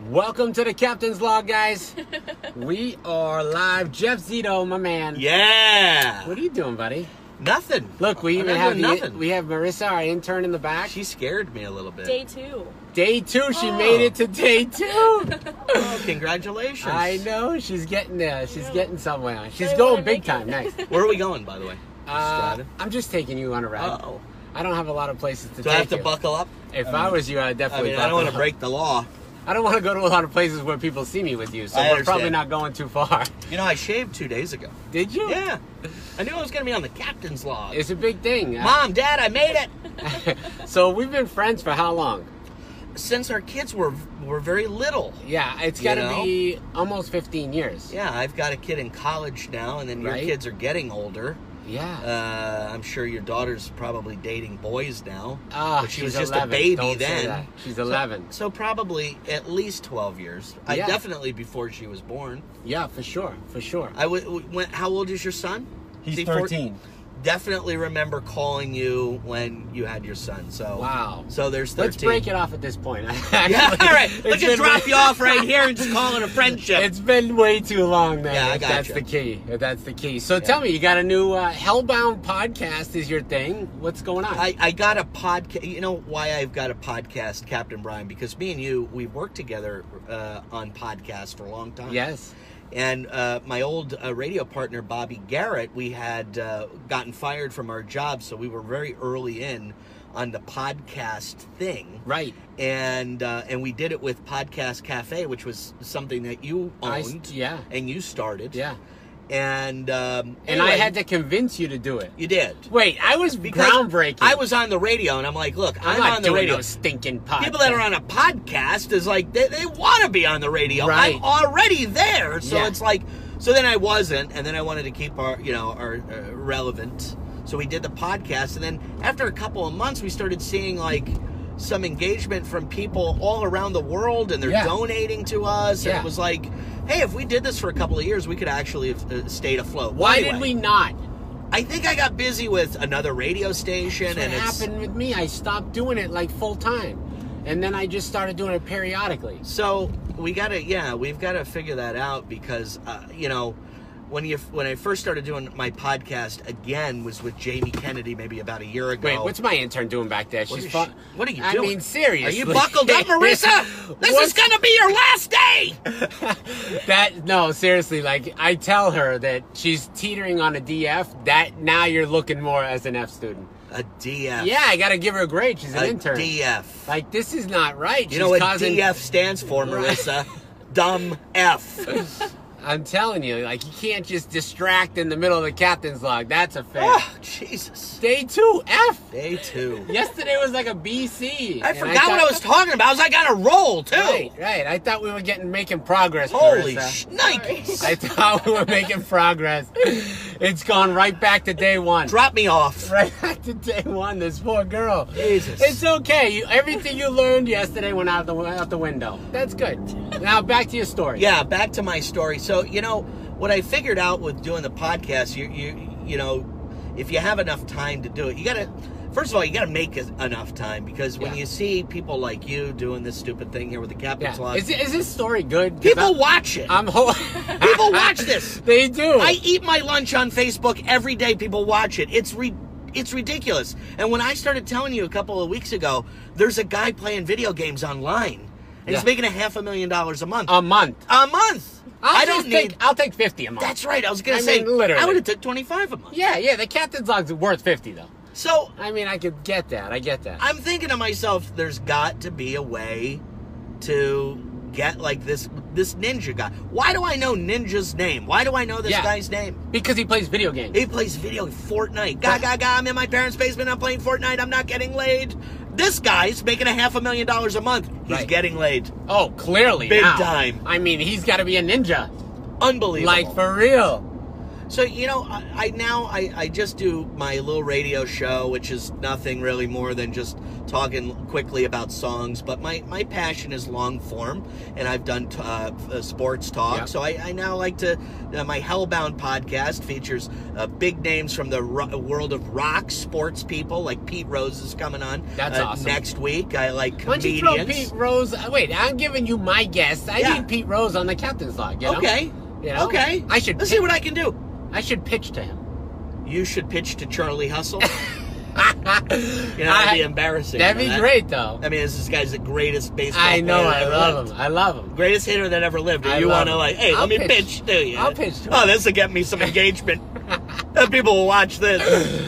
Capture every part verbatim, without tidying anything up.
Welcome to the Captain's Log, guys. We are live. Jeff Zito, my man. Yeah. What are you doing, buddy? Nothing. Look, we I'm even not have doing the, nothing. we have Marissa, our intern, in the back. She scared me a little bit. Day two. Day two. She Oh. made it to day two. Oh, congratulations. I know. She's getting there. She's Yeah. getting somewhere. She's I going wanna big make time. it. Nice. Where are we going, by the way? Uh, Strata? I'm just taking you on a ride. Uh-oh. I don't have a lot of places to Do take I have to you. buckle up? If I I, mean- was you, I'd I definitely mean, I don't want to buckle up. break the law. I don't want to go to a lot of places where people see me with you, so I we're probably understand. not going too far. You know, I shaved two days ago. Did you? Yeah. I knew I was going to be on the Captain's Log. It's a big thing. Mom, Dad, I made it. So we've been friends for how long? Since our kids were were very little. Yeah, it's You got to know? be almost fifteen years. Yeah, I've got a kid in college now, and then your Right. kids are getting older. Yeah. Uh, I'm sure your daughter's probably dating boys now. Ah, but she she's was just eleven. a baby Don't say then. that. She's So- eleven. So, probably at least twelve years. I Yeah. definitely before she was born. Yeah, for sure, for sure. I w- w- when, how old is your son? He's Is he four- thirteen. Definitely remember calling you when you had your son. So Wow. So there's thirteen. Let's break it off at this point. Yeah, all right. It's Let's just been drop way- you off right here and just call it a friendship. It's been way too long, man. Yeah, I if that's gotcha. the key. If that's the key. So tell me, you got a new uh, Hellbound podcast is your thing. What's going on? I, I got a podcast. You know why I've got a podcast, Captain Brian? Because me and you, we've worked together uh, on podcasts for a long time. yes. And uh, my old uh, radio partner, Bobby Garrett, we had uh, gotten fired from our job, so we were very early in on the podcast thing. Right. And uh, and we did it with Podcast Cafe, which was something that you I- owned. yeah. And you started. Yeah. And um, And I anyway, had to convince you to do it. You did. Wait, I was Because groundbreaking. I was on the radio, and I'm like, look, I'm I'm, not on the doing radio. no stinking podcast. People that are on a podcast is like they, they want to be on the radio. Right. I'm already there, so Yeah. it's like. So then I wasn't, and then I wanted to keep our, you know, our uh, relevant. So we did the podcast, and then after a couple of months, we started seeing like some engagement from people all around the world, and they're Yeah. donating to us. And Yeah. it was like, hey, if we did this for a couple of years, we could actually have uh, stayed afloat. Why Anyway, did we not? I think I got busy with another radio station, That's what and it's. happened with me. I stopped doing it like full time, and then I just started doing it periodically. So we gotta, yeah, we've got to figure that out because, uh, you know, when you when I first started doing my podcast again was with Jamie Kennedy maybe about a year ago. Wait, what's my intern doing back there? What She's is fun. she- what are you I doing? mean, seriously. Are you buckled up, Marissa? This is What's- gonna be your last day. That no, seriously. Like I tell her that she's teetering on a D F. That now you're looking more as an F student. A D F. Yeah, I got to give her a grade. She's an a intern. D F. Like this is not right. You She's know what causing, D F stands for, Marissa? Dumb F. I'm telling you, like you can't just distract in the middle of the captain's log. That's a fail. Oh, Jesus. Day two, F. Day two. Yesterday was like a B C. I and forgot what I thought- was talking about. I was like on a roll too. Right, right. I thought we were getting making progress. Holy Marissa. shnikes. I thought we were making progress. It's gone right back to day one. Drop me off. Right back to day one. This poor girl. Jesus. It's okay. You, everything you learned yesterday went out the out the window. That's good. Now back to your story. Yeah, back to my story. So, you know, what I figured out with doing the podcast, you you you know, if you have enough time to do it, you got to first of all, you got to make it enough time because when Yeah. you see people like you doing this stupid thing here with the Captain's Yeah. Log, Is, is this story good? 'Cause people I'm- watch it. I'm ho- People watch this. They do. I eat my lunch on Facebook every day. People watch it. It's re- it's ridiculous. And when I started telling you a couple of weeks ago, there's a guy playing video games online, and Yeah. he's making a half a million dollars a month. a month. a month. I'll I just don't take, need. I'll take fifty a month. That's right. I was gonna I say. mean, literally. I would have took twenty-five a month. Yeah, yeah. The captain's log's worth fifty though. So I mean, I could get that. I get that. I'm thinking to myself, there's got to be a way to get like this this ninja guy. Why do I know Ninja's name? Why do I know this Yeah. guy's name? Because he plays video games. He plays video Fortnite. Ga ga ga! I'm in my parents' basement. I'm playing Fortnite. I'm not getting laid. This guy's making a half a million dollars a month. He's Right. getting laid. Oh, clearly Big now. time. I mean, he's got to be a ninja. Unbelievable. Like for real. So, you know, I, I now I, I just do my little radio show, which is nothing really more than just talking quickly about songs. But my, my passion is long form, and I've done t- uh, uh, sports talk. Yep. So I, I now like to, uh, my Hellbound podcast features uh, big names from the ro- world of rock sports people, like Pete Rose is coming on That's uh, awesome. next week. I like Why don't you comedians. throw Pete Rose? uh, Wait, I'm giving you my guess. I Yeah. need Pete Rose on the captain's log. You know? Okay. You know? Okay. I should. Let's pitch, see what I can do. I should pitch to him. You should pitch to Charlie Hustle. You know, that'd be embarrassing. That'd you be know, that- great, though. I mean, this is guy's the greatest baseball I know. player I ever love lived. him. I love him. Greatest hitter that ever lived. And I you love want to him. like, hey, I'll let me pitch. pitch to you. I'll pitch to Oh, him. this will get me some engagement. Uh, People will watch this.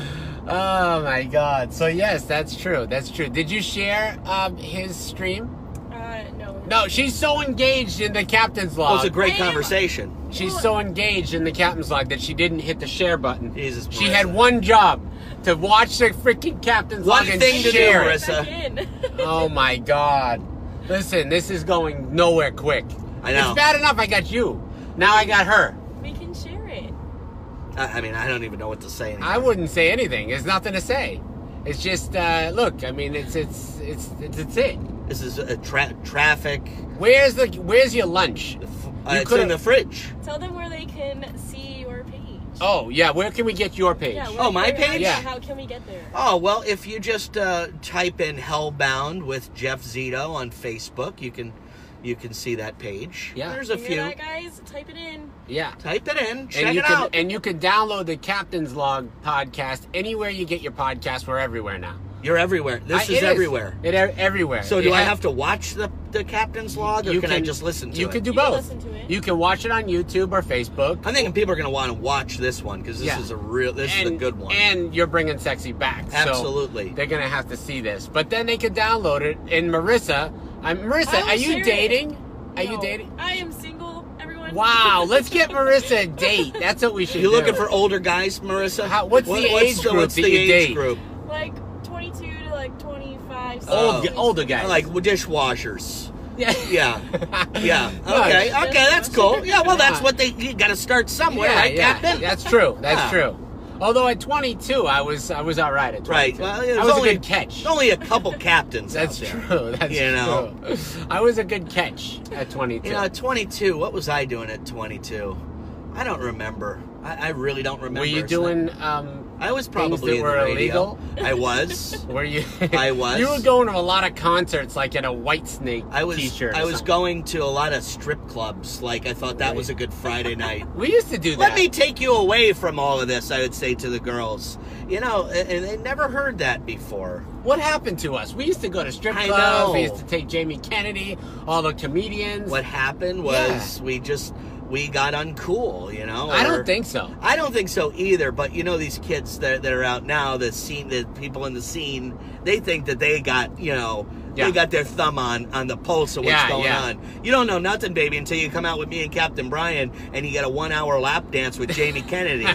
Oh my God. So yes, that's true. That's true. Did you share um, his stream? Uh, no. No, she's so engaged in the captain's Well, log. it's a great I am- conversation. She's so engaged in the captain's log that she didn't hit the share button. Jesus, She Marissa. had one job, to watch the freaking captain's One log and thing to do, share it. Marissa. Back in. Oh my God. Listen, this is going nowhere quick. I know. It's bad enough I got you. Now I got her. We can share it. I I mean, I don't even know what to say anymore. I wouldn't say anything. There's nothing to say. It's just uh, look. I mean, it's it's it's it's, it's it. This is a tra- traffic. Where's the Where's your lunch? Uh, You it's could've- in the fridge. Tell them where they can see your page. Oh yeah, where can we get your page? Yeah, Oh, my where- page? Yeah. How can we get there? Oh, well, if you just uh, type in Hellbound with Jeff Zito on Facebook, you can you can see that page. Yeah. There's a You few. hear that, guys? Type it in. Yeah. Type it in. Check and you it can out. and you can download the Captain's Log podcast anywhere you get your podcast. We're everywhere now. You're everywhere. This I- is it everywhere. It e- everywhere. So You do I have to watch the, the captain's log, or you can, I just listen to you it? can do You can both. listen to it. You can watch it on YouTube or Facebook. I'm thinking people are going to want to watch this one because this Yeah. is a real. This and, is a good one. And you're bringing sexy back. so Absolutely. they're gonna have to see this, but then they could download it. And Marissa, I'm Marissa. I will Are you share it. dating? Are you No, dating? I am single, everyone. Wow, let's get Marissa a date. That's what we should You do. looking for older guys, Marissa? How- what's the age group What's that the you age date? group? Like twenty-two to like twenty-five. Old- so- older guys. Like dishwashers. Yeah. Yeah, yeah. No, Okay, it's- okay, that's cool. Yeah, well, that's Yeah. what they. You got to start somewhere, Yeah, right, yeah. Captain? That's true. That's Yeah. true. Although at twenty-two, I was I was all right at Right. twenty-two. Well, I there's was only, a good catch. Only a couple captains. That's out there. true. That's You know? true. I was a good catch at twenty-two. You know, at twenty-two, what was I doing at twenty-two? I don't remember. I, I really don't remember. Were you It's not- doing? Um, I was things probably that in were the radio. illegal? I was. Were you? I was. You were going to a lot of concerts, like in a White Snake I was. T-shirt. or I was something. going to a lot of strip clubs. Like I thought that Right. was a good Friday night. We used to do that. Let me take you away from all of this. I would say to the girls. You know, and and they never heard that before. What happened to us? We used to go to strip I clubs. know. We used to take Jamie Kennedy, all the comedians. What happened was we just we got uncool. You know. I or- don't think so. I don't think so either, but you know these kids that, that are out now, the scene, the people in the scene, they think that they got, you know, Yeah. they got their thumb on, on the pulse of what's Yeah, going yeah. on. You don't know nothing, baby, until you come out with me and Captain Brian and you get a one-hour lap dance with Jamie Kennedy.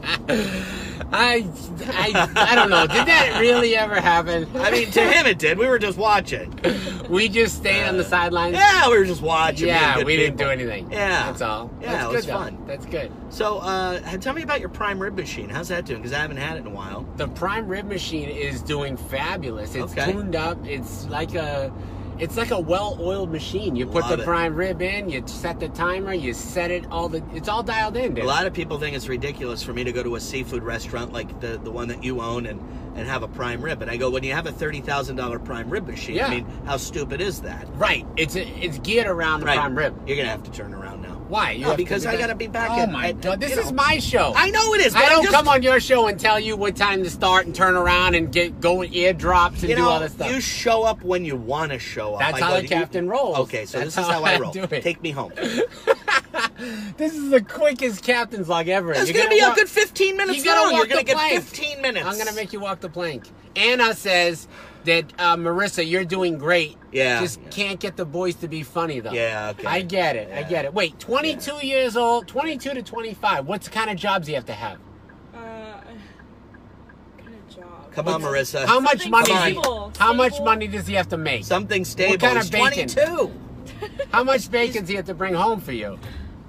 I, I, I don't know. Did that really ever happen? I mean, to him it did. We were just watching. We just stayed on the sidelines. Yeah, we were just watching. being Yeah, good we didn't people. do anything. Yeah. That's all. Yeah, That's it good, was though. fun. That's good. So, uh, tell me about your prime rib machine. How's that doing? Because I haven't had it in a while. The prime rib machine is doing fabulous. It's Okay. tuned up. It's like a it's like a well-oiled machine. You put Love the it. prime rib in, you set the timer, you set it all the it's all dialed in, dude. A lot of people think it's ridiculous for me to go to a seafood restaurant like the, the one that you own and, and have a prime rib. And I go, when you have a thirty thousand dollars prime rib machine, Yeah. I mean, how stupid is that? Right. It's it's geared around the Right. prime rib. You're going to have to turn around now. Why? You No, have to because do I that? gotta be back Oh at- my at- god, this you is know. my show. I know it is, but I I'm don't just, come on your show and tell you what time to start and turn around and get go with eardrops and You do know, all this stuff. you show up when you want to show up. That's I how go, the you- captain rolls. Okay, so That's this is how how I I roll. do it. Take me home. This is the quickest captain's log ever. It's You're going to be walk- a good fifteen minutes You gotta long. You're walk going to the get plank. fifteen minutes. I'm gonna make you walk the plank. Anna says that uh, Marissa, you're doing great. Yeah. Just can't get the boys to be funny though. Yeah, okay. I get it. I Yeah. get it. Wait, twenty-two years old, twenty-two to twenty-five. What kind of jobs do you have to have? Uh, what kind of job? Come on, Marissa. How much Something money? Come on. Does he, stable, how much stable. money does he have to make? Something stable. What kind of He's bacon? twenty-two. How much bacon does he have to bring home for you?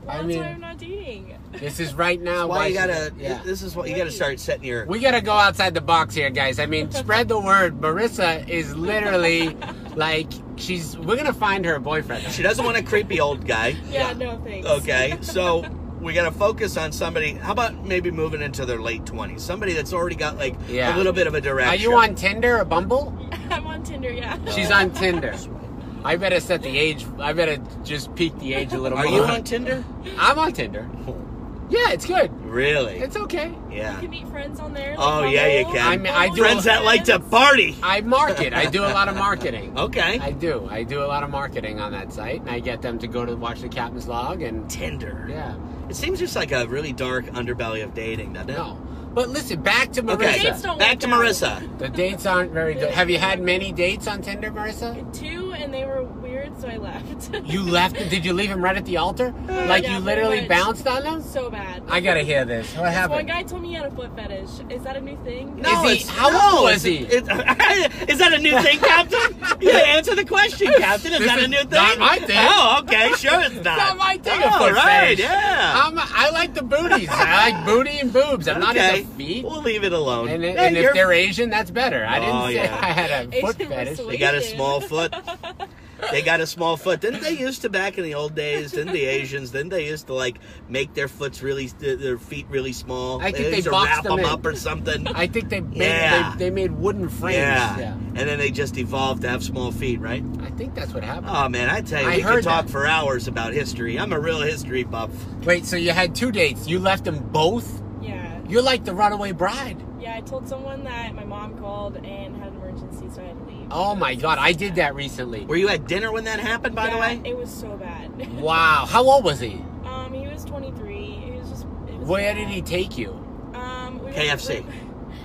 Well, I that's mean, why I'm not dating. this is right now. Why you she- gotta? Yeah. This is what you gotta start setting your. We gotta go outside the box here, guys. I mean, spread the word. Marissa is literally like she's. We're gonna find her a boyfriend. She doesn't want a creepy old guy. Yeah, no thanks. Okay, so we got to focus on somebody. How about maybe moving into their late twenties? Somebody that's already got like Yeah. a little bit of a direction. Are you on Tinder or Bumble? I'm on Tinder, yeah. She's on Tinder. I better set the age. I better just peak the age a little Are more. you on Tinder? I'm on Tinder. Yeah, it's good. Really? It's okay. You Yeah. can meet friends on there. Like Oh, yeah, you Bumble, can. I mean, I do- Friends that like to party. I market. I do a lot of marketing. Okay. I do. I do a lot of marketing on that site, and I get them to go to watch the Captain's Log, and Tinder. yeah, It seems just like a really dark underbelly of dating, doesn't it? no. But listen, back to Marissa. Okay. Dates don't Back work to out. Marissa. The dates aren't very good. Have you had many dates on Tinder, Marissa? Two, and they were weird, so I left. You left. Did you leave him right at the altar? Like Yeah, you pretty literally much. bounced on them? So bad. I gotta hear this. What This one happened? guy told me he had a foot fetish. Is that a new thing? No, Is he- it's, how no, old was it's- he? it's- is that a new thing, Captain? You gotta answer the question, Captain. Is This that a is new thing? not my thing. Oh, okay, sure it's not. Not my thing, Oh, of course. right, yeah. I'm, I like the booties. I like booty and boobs. I'm not okay, into feet. we'll leave it alone. And, Yeah, and if you're- they're Asian, that's better. I didn't Oh, say yeah. I had a foot Asian fetish. persuasion. They got a small foot. They got a small foot. Didn't they used to back in the old days? Didn't the Asians? Didn't they used to like make their foots really, their feet really small? I think they used to boxed wrap them them in. up or something. I think they made, Yeah. they, they made wooden frames. yeah. Yeah. And then they just evolved to have small feet, right? I think that's what happened. Oh man, I tell you, I we could heard talk that. for hours about history. I'm a real history buff. Wait, so you had two dates. You left them both? Yeah. You're like the runaway bride. Yeah, I told someone that my mom called and had an emergency, so I had to leave. Oh my god, I did that recently. Were you at dinner when that happened, by the Yeah, way? It was so bad. Wow. How old was he? Um, he was twenty-three. He was just. It was Where bad. did he take you? Um, we K F C. Went,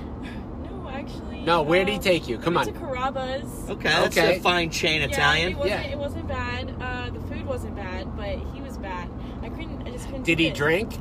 no, actually. No, where did he um, take you? Come we on. went to Carrabba's. Okay, that's Okay. a fine chain Yeah, Italian. it wasn't. Yeah. It wasn't bad. Uh, the food wasn't bad, but he was bad. I couldn't. I just couldn't. Did do he it. drink?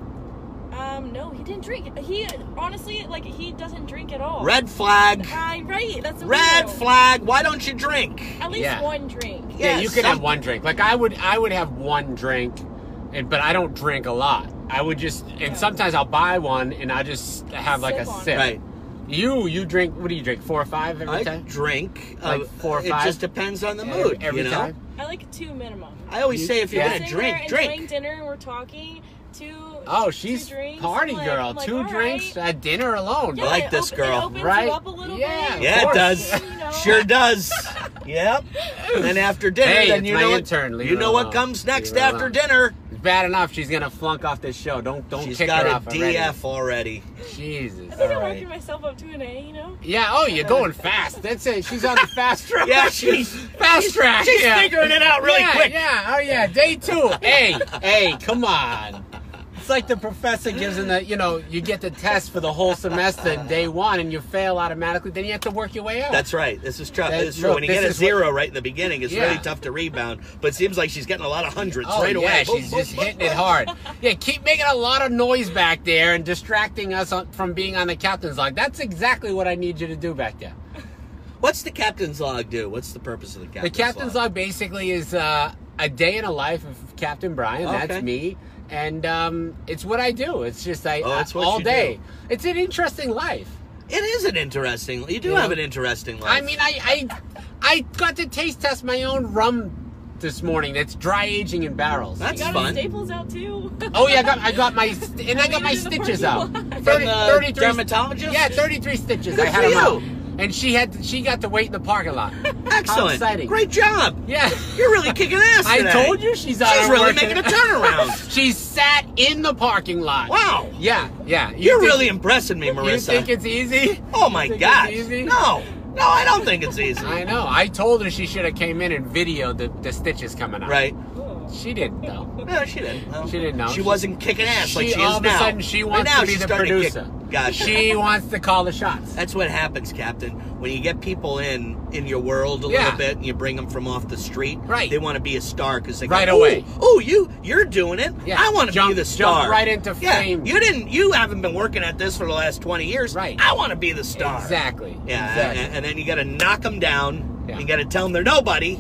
Um, no, he didn't drink. He honestly, like, he doesn't drink at all. Red flag. Uh, right. That's a Red weirdo. flag. Why don't you drink? At least Yeah. one drink. Yeah, Yeah, you could some- have one drink. Like I would, I would have one drink, and but I don't drink a lot. I would just, and Yeah. sometimes I'll buy one and I just have like a Sip on it. sip. Right. You, you drink. What do you drink? Four or five every I time? drink. Like uh, four or It five? just depends on the Every- mood. every you know. time? I like two minimum. I always You- say if you're yeah. gonna Sitting drink, there enjoying drink. dinner and we're talking. Two. Oh, she's two drinks, party I'm like- girl. I'm like, Two all drinks right. at dinner alone. Yeah, I like it this op- girl. It opens Right? you up a little Yeah. bit. Yeah, it course. does. You know? Sure does. Yep. And then after dinner, Hey, then it's you my know intern. what, Leave you her know what alone. comes next Leave her after alone. dinner. It's bad enough she's gonna flunk off this show. Don't don't She's kick got her a off already. D F already. Jesus. I think I'm All right. working myself up to an A, you know? Yeah. Oh, you're going fast. That's it. She's on the fast track. Yeah, she's Fast track. she's yeah. figuring it out really yeah, quick. Yeah, oh yeah, day two. Hey, hey, come on. It's like the professor gives them the, you know, you get the test for the whole semester day one and you fail automatically, then you have to work your way out. That's right. This is tough. That- This is true. look, When you this get a is what- zero right in the beginning, it's Yeah. really tough to rebound. But it seems like she's getting a lot of hundreds Oh, right yeah, away. Boom, she's boom, just boom, hitting boom. it hard. Yeah, keep making a lot of noise back there and distracting us on, from being on the captain's log. That's exactly what I need you to do back there. What's the captain's log do? What's the purpose of the captain's The captain's log basically is uh, a day in a life of Captain Brian. Okay. That's me. And um, it's what I do. It's just I, Oh, it's what all you day. do. It's an interesting life. It is an interesting. You do Yeah. have an interesting life. I mean, I, I I got to taste test my own rum this morning. That's dry aging in barrels. That's You got fun. his staples out too. Oh yeah, I got I got my and I got my Leave it in the stitches parking out. lot. From thirty, the thirty-three dermatologist? Yeah, thirty-three stitches. Good I had for them out. you. And she had she got to wait in the parking lot. Excellent. How exciting. Great job. Yeah. You're really kicking ass I today. told you she's on She's her really working- making a turnaround. She sat in the parking lot. Wow. Yeah, yeah. You You're think- really impressing me, You Marissa. think it's easy? oh my you think God. it's easy? No. No, I don't think it's easy. I know. I told her she should have came in and videoed the, the stitches coming out. Right. Cool. She didn't though. No, she didn't. No. She didn't know. She She- wasn't kicking ass like She she all is of now. a sudden she Right wants now, to be she's the starting to kick- producer. Gotcha. She wants to call the shots. That's what happens, Captain. When you get people in in your world a Yeah. little bit and you bring them from off the street, Right. they want to be a star because they Right go, away. Oh, you, you're doing it. Yeah. I want to be Jump- the jump star. right into yeah. fame. You didn't. You haven't been working at this for the last twenty years. Right. I want to be the star. Exactly. Yeah. Exactly. And, and then you got to knock them down. Yeah. You got to tell them they're nobody. That's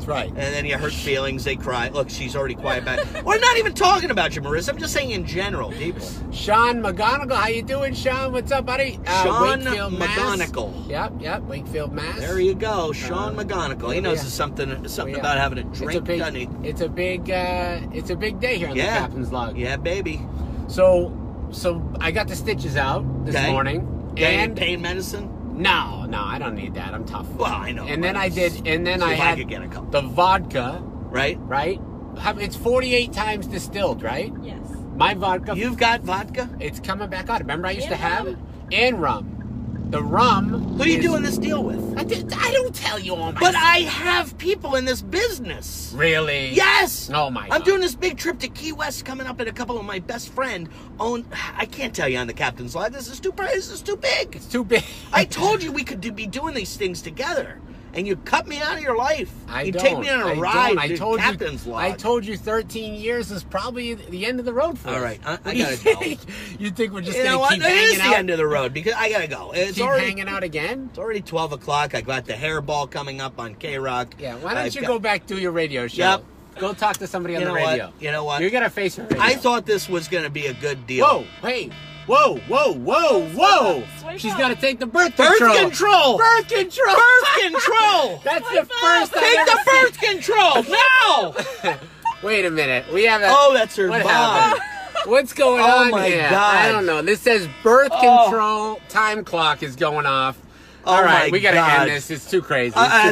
That's right. And then you hurt feelings, they cry. Look, she's already quiet back. We're not even talking about you, Marissa. I'm just saying in general, people. Sean McGonigal, how you doing, Sean? What's up, buddy? Uh, Sean Wakefield, Mass. McGonigal. Yep, yep, Wakefield, Mass. There you go, Sean Uh, McGonigal. He oh, knows yeah. something something Oh, yeah. about having a It's drink, a big, doesn't he? it's a big, uh, it's a big day here on Yeah. the Captain's Log. Yeah, baby. So, so I got the stitches out this Okay. morning, And and pain medicine? no, no, I don't need that. I'm tough. Well, I know. And then but I did, and then see I if I had could get a couple. the vodka, Right? right? How- It's forty-eight times distilled, right? Yes. My vodka, You've got vodka? it's coming back out. Remember, I used And to have rum? it, and rum. The rum. Who are you is- doing this deal with? I, did, I don't tell you all my. But I have people in this business. really. Yes. Oh my. I'm God. doing this big trip to Key West coming up, and a couple of my best friend own. I can't tell you on the Captain's Log. This is too. This is too big. It's too big. I told you we could do, be doing these things together, and you cut me out of your life. I you don't. take me on a I ride don't. I to told Captain's you. Log. I told you thirteen years is probably the end of the road for All us. right, I- I What do you gotta go. think? You think we're just You know gonna what? keep It hanging is the out? end of the road because I gotta go. It's keep already hanging out again? it's already twelve o'clock. I got the hairball coming up on K Rock. Yeah. Why don't I've you got- go back to your radio show? Yep. Go talk to somebody on You the know what? radio. You know what? You're gonna face your radio. I thought this was gonna be a good deal. Whoa! Hey! Whoa! Whoa! Whoa! Whoa! Swipe She's up. got to take the birth Birth control. control. Birth control. Birth control. That's Swipe the up. first I've Take ever the birth control now. seen- Wait a minute. We have a. Oh, that's her What mom. happened? What's going Oh, on my here? God. I don't know. This says birth Oh. control time clock is going off. Oh, All right, my we gotta God. end this. It's too crazy. Uh, It's too